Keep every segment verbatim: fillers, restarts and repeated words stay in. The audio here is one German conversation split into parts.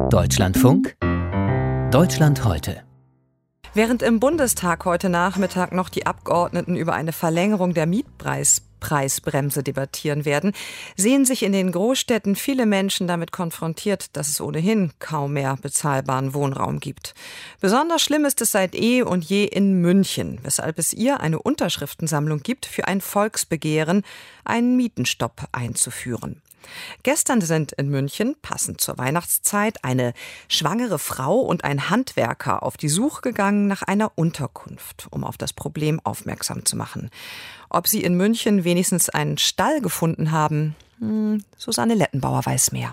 Deutschlandfunk Deutschland heute. Während im Bundestag heute Nachmittag noch die Abgeordneten über eine Verlängerung der Mietpreisbremse debattieren werden, sehen sich in den Großstädten viele Menschen damit konfrontiert, dass es ohnehin kaum mehr bezahlbaren Wohnraum gibt. Besonders schlimm ist es seit eh und je in München, weshalb es hier eine Unterschriftensammlung gibt für ein Volksbegehren, einen Mietenstopp einzuführen. Gestern sind in München, passend zur Weihnachtszeit, eine schwangere Frau und ein Handwerker auf die Suche gegangen nach einer Unterkunft, um auf das Problem aufmerksam zu machen. Ob sie in München wenigstens einen Stall gefunden haben, hm, Susanne Lettenbauer weiß mehr.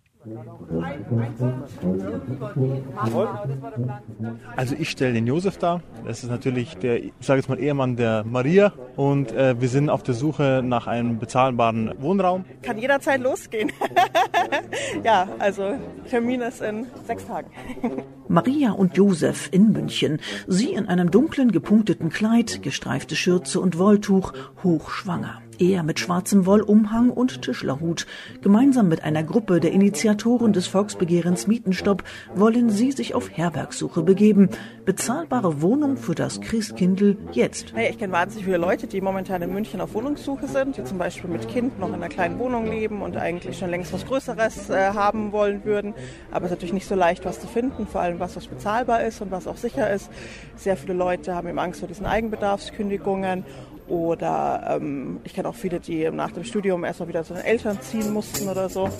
Also ich stelle den Josef dar. Das ist natürlich der, ich sage jetzt mal, Ehemann der Maria. Und äh, wir sind auf der Suche nach einem bezahlbaren Wohnraum. Kann jederzeit losgehen. Ja, also Termin ist in sechs Tagen. Maria und Josef in München. Sie in einem dunklen, gepunkteten Kleid, gestreifte Schürze und Wolltuch, hochschwanger. Er mit schwarzem Wollumhang und Tischlerhut. Gemeinsam mit einer Gruppe der Initiatoren des Volksbegehrens Mietenstopp wollen sie sich auf Herbergsuche begeben. Bezahlbare Wohnung für das Christkindl jetzt. Hey, ich kenne wahnsinnig viele Leute, die momentan in München auf Wohnungssuche sind, die zum Beispiel mit Kind noch in einer kleinen Wohnung leben und eigentlich schon längst was Größeres äh, haben wollen würden. Aber es ist natürlich nicht so leicht, was zu finden, vor allem was, was bezahlbar ist und was auch sicher ist. Sehr viele Leute haben eben Angst vor diesen Eigenbedarfskündigungen. Oder ähm, ich kenne auch viele, die nach dem Studium erstmal wieder zu den Eltern ziehen mussten oder so.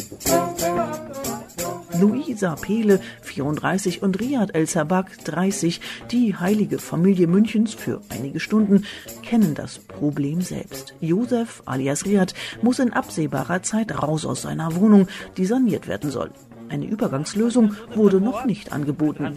Luisa Pehle, vierunddreißig, und Riyad El-Sabak, dreißig, die heilige Familie Münchens für einige Stunden, kennen das Problem selbst. Josef alias Riyad muss in absehbarer Zeit raus aus seiner Wohnung, die saniert werden soll. Eine Übergangslösung wurde noch nicht angeboten.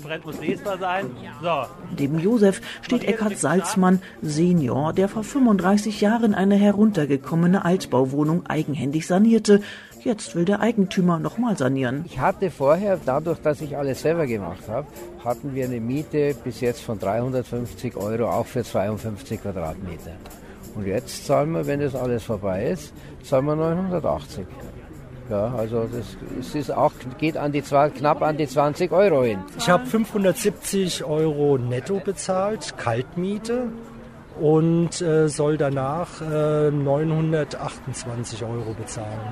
Neben Josef steht Eckhard Salzmann, Senior, der vor fünfunddreißig Jahren eine heruntergekommene Altbauwohnung eigenhändig sanierte. Jetzt will der Eigentümer nochmal sanieren. Ich hatte vorher, dadurch, dass ich alles selber gemacht habe, hatten wir eine Miete bis jetzt von dreihundertfünfzig Euro, auch für zweiundfünfzig Quadratmeter. Und jetzt zahlen wir, wenn das alles vorbei ist, zahlen wir neunhundertachtzig. Ja, also das es ist auch, geht an die, knapp an die zwanzig Euro hin. Ich habe fünfhundertsiebzig Euro netto bezahlt, Kaltmiete, und äh, soll danach äh, neunhundertachtundzwanzig Euro bezahlen.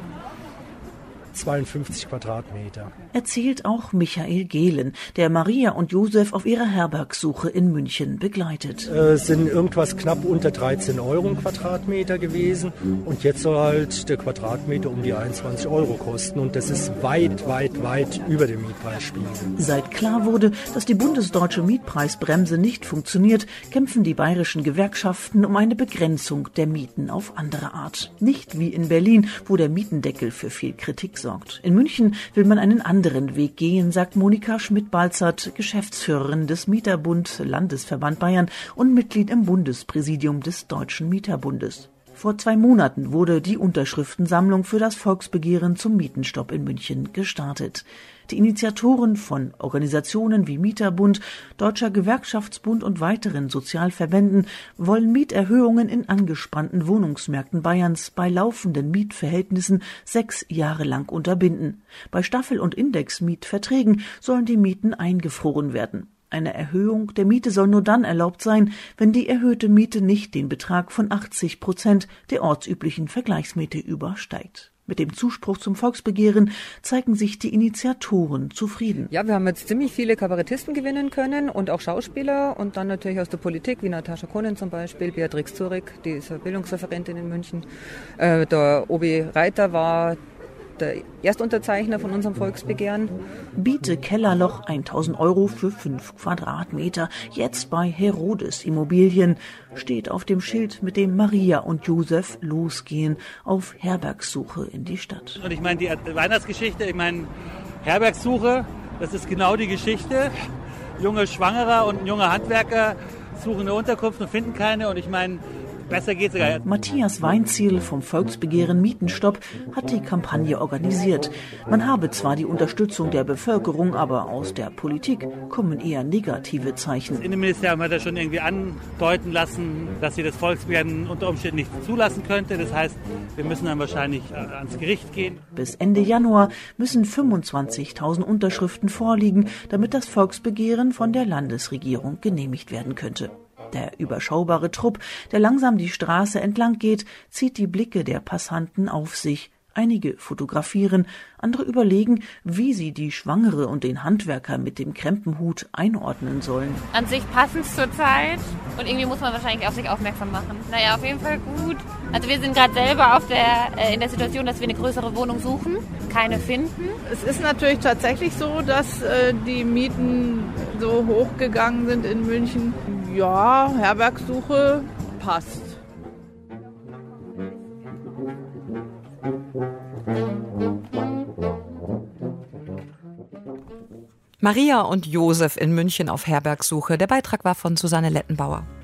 zweiundfünfzig Quadratmeter. Erzählt auch Michael Gehlen, der Maria und Josef auf ihrer Herbergsuche in München begleitet. Es äh, sind irgendwas knapp unter dreizehn Euro ein Quadratmeter gewesen, und jetzt soll halt der Quadratmeter um die einundzwanzig Euro kosten, und das ist weit, weit, weit über dem Mietpreisspiegel. Seit klar wurde, dass die bundesdeutsche Mietpreisbremse nicht funktioniert, kämpfen die bayerischen Gewerkschaften um eine Begrenzung der Mieten auf andere Art. Nicht wie in Berlin, wo der Mietendeckel für viel Kritik sorgt. In München will man einen anderen Weg gehen, sagt Monika Schmidt-Balzert, Geschäftsführerin des Mieterbund Landesverband Bayern und Mitglied im Bundespräsidium des Deutschen Mieterbundes. Vor zwei Monaten wurde die Unterschriftensammlung für das Volksbegehren zum Mietenstopp in München gestartet. Die Initiatoren von Organisationen wie Mieterbund, Deutscher Gewerkschaftsbund und weiteren Sozialverbänden wollen Mieterhöhungen in angespannten Wohnungsmärkten Bayerns bei laufenden Mietverhältnissen sechs Jahre lang unterbinden. Bei Staffel- und Indexmietverträgen sollen die Mieten eingefroren werden. Eine Erhöhung der Miete soll nur dann erlaubt sein, wenn die erhöhte Miete nicht den Betrag von achtzig Prozent der ortsüblichen Vergleichsmiete übersteigt. Mit dem Zuspruch zum Volksbegehren zeigen sich die Initiatoren zufrieden. Ja, wir haben jetzt ziemlich viele Kabarettisten gewinnen können und auch Schauspieler und dann natürlich aus der Politik, wie Natascha Konen zum Beispiel, Beatrix Zurek, die ist Bildungsreferentin in München. Äh, der Obi Reiter war der Erstunterzeichner von unserem Volksbegehren. Biete Kellerloch tausend Euro für fünf Quadratmeter. Jetzt bei Herodes Immobilien steht auf dem Schild, mit dem Maria und Josef losgehen auf Herbergsuche in die Stadt. Und ich meine, die Weihnachtsgeschichte, ich meine, Herbergsuche, das ist genau die Geschichte. Junge Schwangerer und ein junger Handwerker suchen eine Unterkunft und finden keine. Und ich meine, besser geht sogar. Matthias Weinziel vom Volksbegehren Mietenstopp hat die Kampagne organisiert. Man habe zwar die Unterstützung der Bevölkerung, aber aus der Politik kommen eher negative Zeichen. Das Innenministerium hat ja schon irgendwie andeuten lassen, dass sie das Volksbegehren unter Umständen nicht zulassen könnte. Das heißt, wir müssen dann wahrscheinlich ans Gericht gehen. Bis Ende Januar müssen fünfundzwanzigtausend Unterschriften vorliegen, damit das Volksbegehren von der Landesregierung genehmigt werden könnte. Der überschaubare Trupp, der langsam die Straße entlang geht, zieht die Blicke der Passanten auf sich. Einige fotografieren, andere überlegen, wie sie die Schwangere und den Handwerker mit dem Krempenhut einordnen sollen. An sich passend zur Zeit und irgendwie muss man wahrscheinlich auf sich aufmerksam machen. Naja, auf jeden Fall gut. Also wir sind gerade selber auf der, äh, in der Situation, dass wir eine größere Wohnung suchen, keine finden. Es ist natürlich tatsächlich so, dass äh, die Mieten so hochgegangen sind in München. Ja, Herbergsuche passt. Maria und Josef in München auf Herbergsuche. Der Beitrag war von Susanne Lettenbauer.